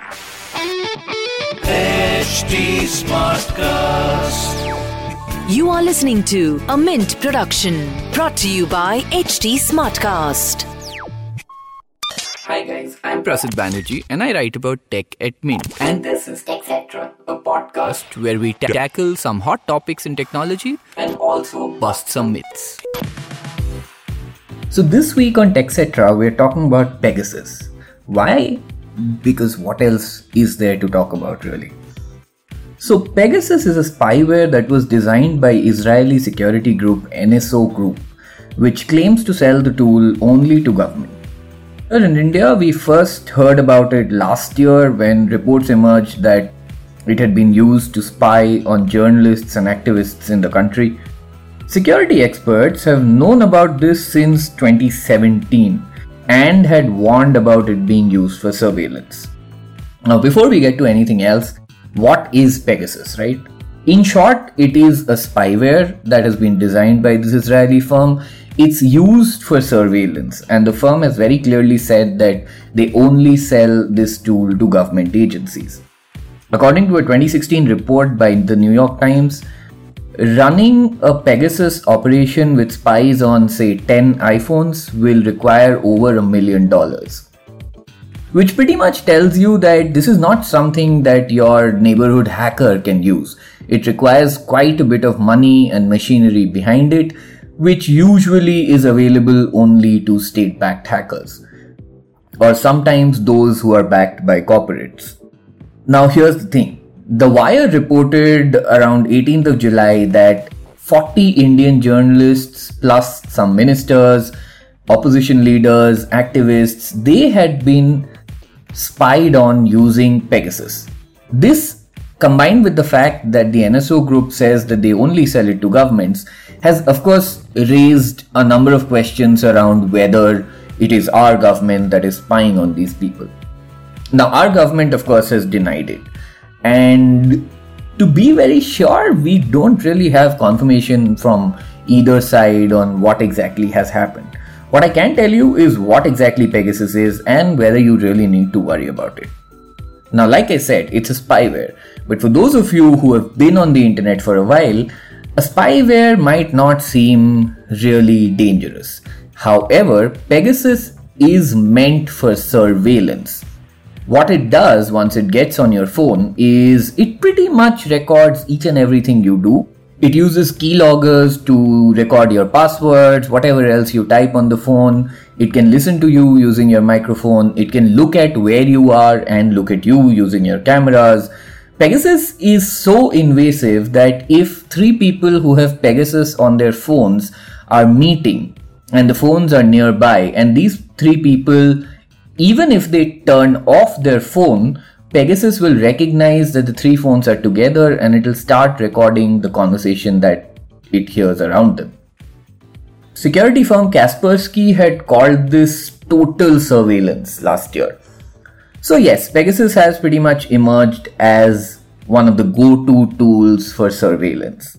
HT Smartcast. You are listening to a Mint production brought to you by HT Smartcast. Hi guys, I'm Prasid Banerjee and I write about tech at Mint. And this is TechCetra, a podcast Where we tackle some hot topics in technology and also bust some myths. So this week on TechCetra, we're talking about Pegasus. Why? Because what else is there to talk about really? So Pegasus is a spyware that was designed by Israeli security group NSO Group, which claims to sell the tool only to government. Here in India, we first heard about it last year when reports emerged that it had been used to spy on journalists and activists in the country. Security experts have known about this since 2017 and had warned about it being used for surveillance. Now, before we get to anything else, what is Pegasus, right? In short, it is a spyware that has been designed by this Israeli firm. It's used for surveillance, and the firm has very clearly said that they only sell this tool to government agencies. According to a 2016 report by the New York Times, running a Pegasus operation with spies on, say, 10 iPhones will require over $1 million. Which pretty much tells you that this is not something that your neighborhood hacker can use. It requires quite a bit of money and machinery behind it, which usually is available only to state-backed hackers, or sometimes those who are backed by corporates. Now here's the thing. The Wire reported around 18th of July that 40 Indian journalists plus some ministers, opposition leaders, activists, they had been spied on using Pegasus. This, combined with the fact that the NSO group says that they only sell it to governments, has of course raised a number of questions around whether it is our government that is spying on these people. Now, our government of course has denied it. And to be very sure, we don't really have confirmation from either side on what exactly has happened. What I can tell you is what exactly Pegasus is and whether you really need to worry about it. Now, like I said, it's a spyware. But for those of you who have been on the internet for a while, a spyware might not seem really dangerous. However, Pegasus is meant for surveillance. What it does once it gets on your phone is it pretty much records each and everything you do. It uses keyloggers to record your passwords, whatever else you type on the phone. It can listen to you using your microphone. It can look at where you are and look at you using your cameras. Pegasus is so invasive that if 3 people who have Pegasus on their phones are meeting and the phones are nearby, and these 3 people, even if they turn off their phone, Pegasus will recognize that the 3 phones are together and it will start recording the conversation that it hears around them. Security firm Kaspersky had called this total surveillance last year. So yes, Pegasus has pretty much emerged as one of the go-to tools for surveillance.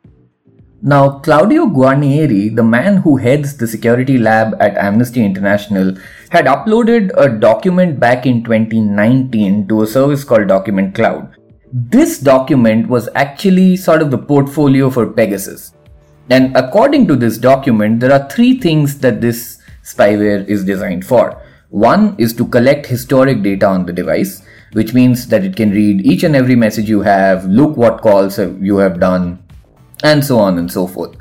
Now, Claudio Guarnieri, the man who heads the security lab at Amnesty International, had uploaded a document back in 2019 to a service called Document Cloud. This document was actually sort of the portfolio for Pegasus. And according to this document, there are 3 things that this spyware is designed for. One is to collect historic data on the device, which means that it can read each and every message you have, look what calls you have done, and so on and so forth.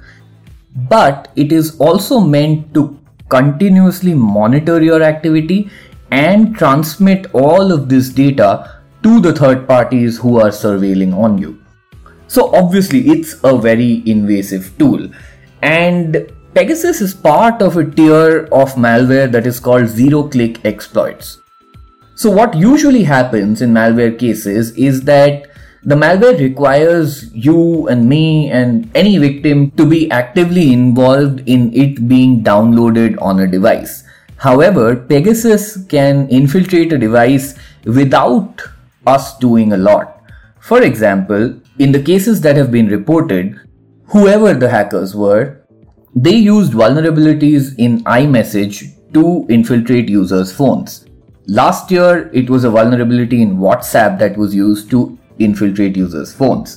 But it is also meant to continuously monitor your activity and transmit all of this data to the third parties who are surveilling on you. So obviously it's a very invasive tool, and Pegasus is part of a tier of malware that is called zero-click exploits. So what usually happens in malware cases is that the malware requires you and me and any victim to be actively involved in it being downloaded on a device. However, Pegasus can infiltrate a device without us doing a lot. For example, in the cases that have been reported, whoever the hackers were, they used vulnerabilities in iMessage to infiltrate users' phones. Last year, it was a vulnerability in WhatsApp that was used to infiltrate users' phones.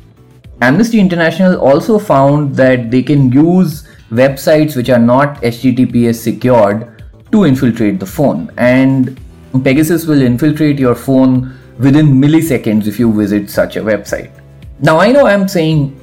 Amnesty International also found that they can use websites which are not HTTPS secured to infiltrate the phone. And Pegasus will infiltrate your phone within milliseconds if you visit such a website. Now, I know I'm saying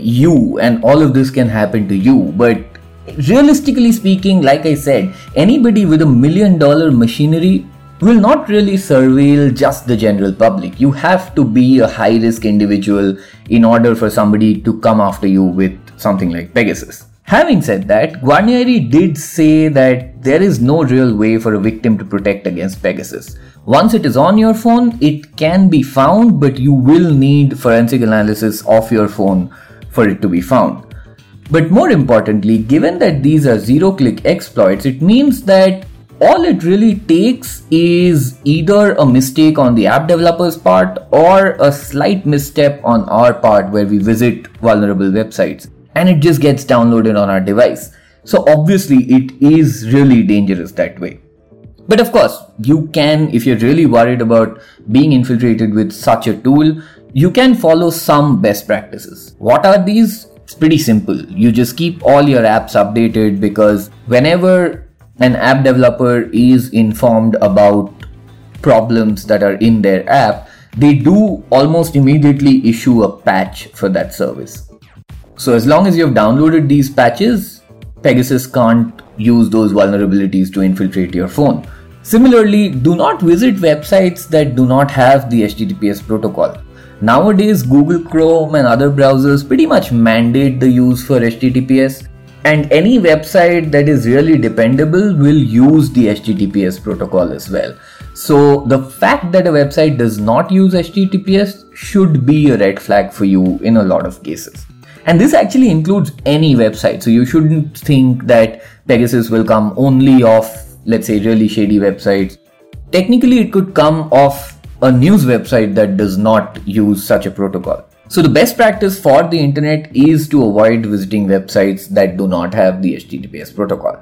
you and all of this can happen to you, but realistically speaking, like I said, anybody with $1 million machinery will not really surveil just the general public. You have to be a high-risk individual in order for somebody to come after you with something like Pegasus. Having said that, Guarnieri did say that there is no real way for a victim to protect against Pegasus. Once it is on your phone, it can be found, but you will need forensic analysis of your phone for it to be found. But more importantly, given that these are zero-click exploits, it means that all it really takes is either a mistake on the app developer's part or a slight misstep on our part where we visit vulnerable websites, and it just gets downloaded on our device. So obviously it is really dangerous that way. But of course, you can, if you're really worried about being infiltrated with such a tool, you can follow some best practices. What are these? It's pretty simple. You just keep all your apps updated, because whenever an app developer is informed about problems that are in their app, they do almost immediately issue a patch for that service. So as long as you've downloaded these patches, Pegasus can't use those vulnerabilities to infiltrate your phone. Similarly, do not visit websites that do not have the HTTPS protocol. Nowadays, Google Chrome and other browsers pretty much mandate the use for HTTPS, and any website that is really dependable will use the HTTPS protocol as well. So the fact that a website does not use HTTPS should be a red flag for you in a lot of cases. And this actually includes any website. So you shouldn't think that Pegasus will come only off, let's say, really shady websites. Technically, it could come off a news website that does not use such a protocol. So the best practice for the internet is to avoid visiting websites that do not have the HTTPS protocol.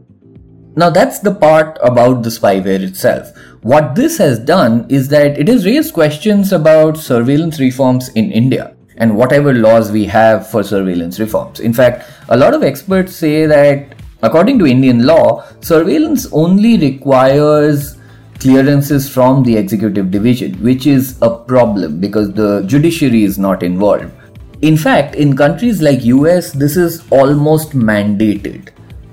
Now that's the part about the spyware itself. What this has done is that it has raised questions about surveillance reforms in India and whatever laws we have for surveillance reforms. In fact, a lot of experts say that according to Indian law, surveillance only requires clearances from the executive division, which is a problem because the judiciary is not involved. In fact, in countries like US, this is almost mandated.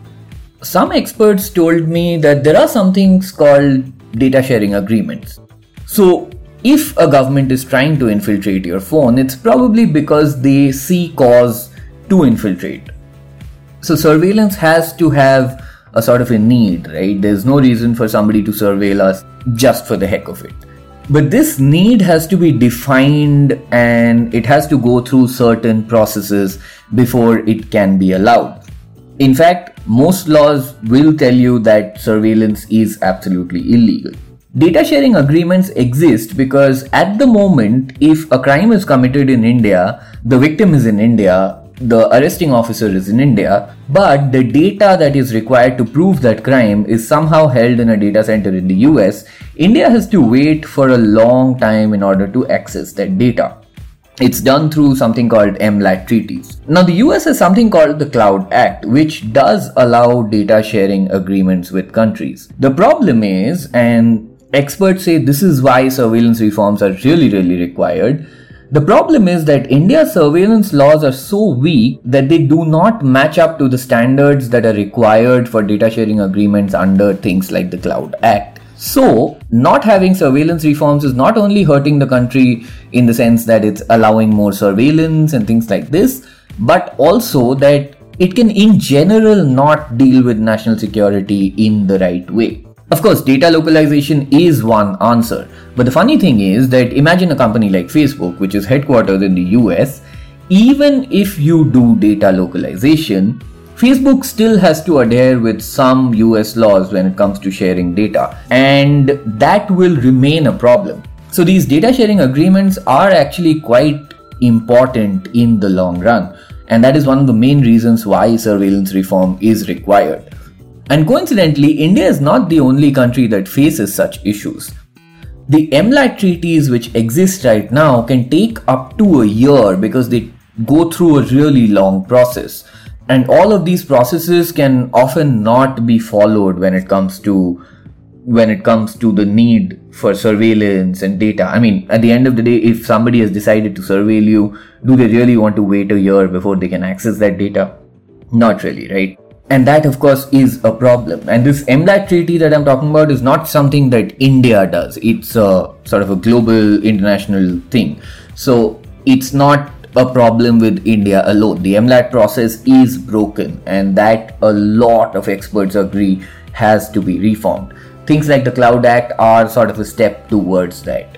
Some experts told me that there are some things called data sharing agreements. So if a government is trying to infiltrate your phone, it's probably because they see cause to infiltrate. So surveillance has to have a sort of a need, right? There's no reason for somebody to surveil us just for the heck of it. But this need has to be defined and it has to go through certain processes before it can be allowed. In fact, most laws will tell you that surveillance is absolutely illegal. Data sharing agreements exist because at the moment, if a crime is committed in India, the victim is in India, the arresting officer is in India, but the data that is required to prove that crime is somehow held in a data center in the US, India has to wait for a long time in order to access that data. It's done through something called MLAT treaties. Now the US has something called the Cloud Act, which does allow data sharing agreements with countries. The problem is, and experts say this is why surveillance reforms are really required, the problem is that India's surveillance laws are so weak that they do not match up to the standards that are required for data sharing agreements under things like the Cloud Act. So, not having surveillance reforms is not only hurting the country in the sense that it's allowing more surveillance and things like this, but also that it can in general not deal with national security in the right way. Of course, data localization is one answer, but the funny thing is that imagine a company like Facebook, which is headquartered in the US, even if you do data localization, Facebook still has to adhere with some US laws when it comes to sharing data, and that will remain a problem. So these data sharing agreements are actually quite important in the long run, and that is one of the main reasons why surveillance reform is required. And coincidentally, India is not the only country that faces such issues. The MLAT treaties which exist right now can take up to a year because they go through a really long process. And all of these processes can often not be followed when it comes to the need for surveillance and data. I mean, at the end of the day, if somebody has decided to surveil you, do they really want to wait a year before they can access that data? Not really, right? And that, of course, is a problem. And this MLAT treaty that I'm talking about is not something that India does. It's a sort of a global international thing. So it's not a problem with India alone. The MLAT process is broken, and that a lot of experts agree has to be reformed. Things like the Cloud Act are sort of a step towards that.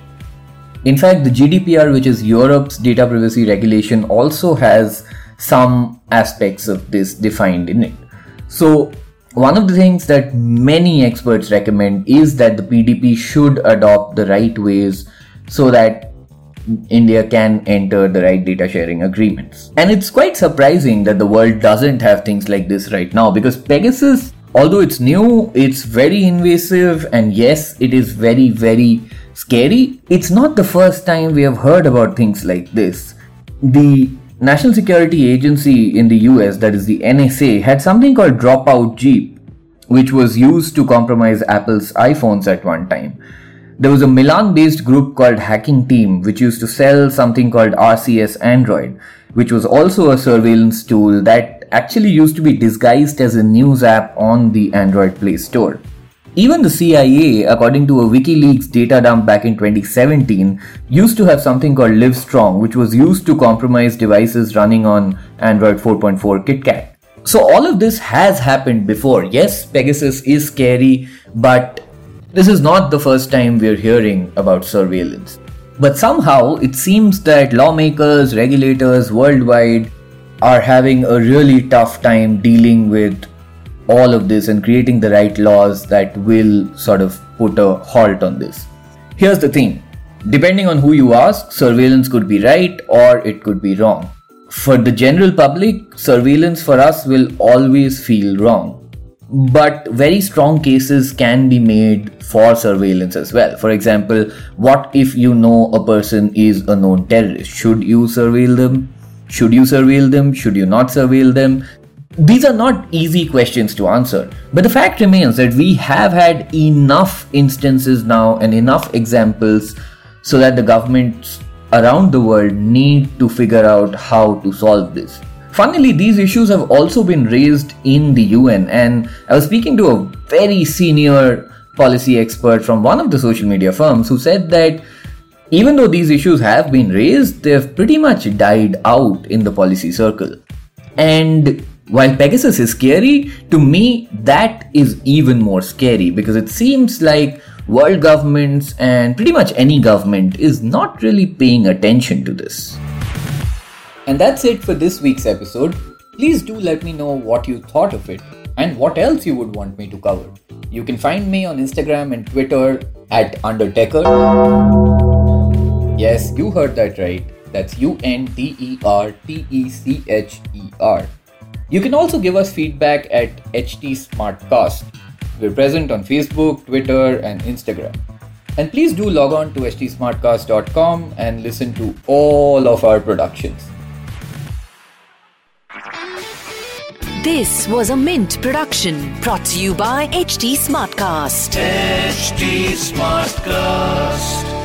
In fact, the GDPR, which is Europe's data privacy regulation, also has some aspects of this defined in it. So, one of the things that many experts recommend is that the PDP should adopt the right ways so that India can enter the right data sharing agreements. And it's quite surprising that the world doesn't have things like this right now, because Pegasus, although it's new, it's very invasive, and yes, it is very, very scary. It's not the first time we have heard about things like this. The National Security Agency in the US, that is the NSA, had something called Dropout Jeep, which was used to compromise Apple's iPhones at one time. There was a Milan-based group called Hacking Team, which used to sell something called RCS Android, which was also a surveillance tool that actually used to be disguised as a news app on the Android Play Store. Even the CIA, according to a WikiLeaks data dump back in 2017, used to have something called Livestrong, which was used to compromise devices running on Android 4.4 KitKat. So all of this has happened before. Yes, Pegasus is scary, but this is not the first time we're hearing about surveillance. But somehow it seems that lawmakers, regulators worldwide are having a really tough time dealing with all of this and creating the right laws that will sort of put a halt on this. Here's the thing. Depending on who you ask, surveillance could be right or it could be wrong. For the general public, surveillance for us will always feel wrong. But very strong cases can be made for surveillance as well. For example, what if you know a person is a known terrorist? Should you surveil them? Should you surveil them? Should you not surveil them? These are not easy questions to answer, but the fact remains that we have had enough instances now and enough examples so that the governments around the world need to figure out how to solve this. Funnily, these issues have also been raised in the UN, and I was speaking to a very senior policy expert from one of the social media firms who said that even though these issues have been raised, they have pretty much died out in the policy circle. And while Pegasus is scary, to me that is even more scary because it seems like world governments and pretty much any government is not really paying attention to this. And that's it for this week's episode. Please do let me know what you thought of it and what else you would want me to cover. You can find me on Instagram and Twitter at Undertecher. Yes, you heard that right. That's UNDERTECHER. You can also give us feedback at HT Smartcast. We're present on Facebook, Twitter, and Instagram. And please do log on to htsmartcast.com and listen to all of our productions. This was a Mint production brought to you by HT Smartcast. HT Smartcast.